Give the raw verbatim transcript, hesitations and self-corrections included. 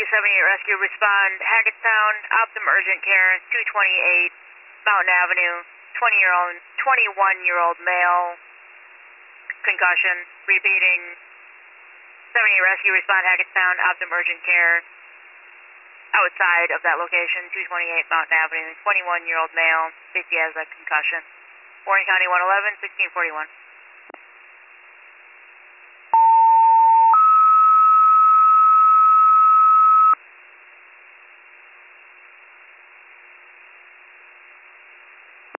seventy-eight Rescue, respond Hackettstown, Optum Urgent Care, two twenty-eight Mountain Avenue, twenty-year-old, twenty-one-year-old male, concussion. Repeating, seventy-eight Rescue, respond Hackettstown, Optum Urgent Care, outside of that location, two twenty-eight Mountain Avenue, twenty-one-year-old male, safety has a concussion. Warren County one eleven, sixteen forty-one.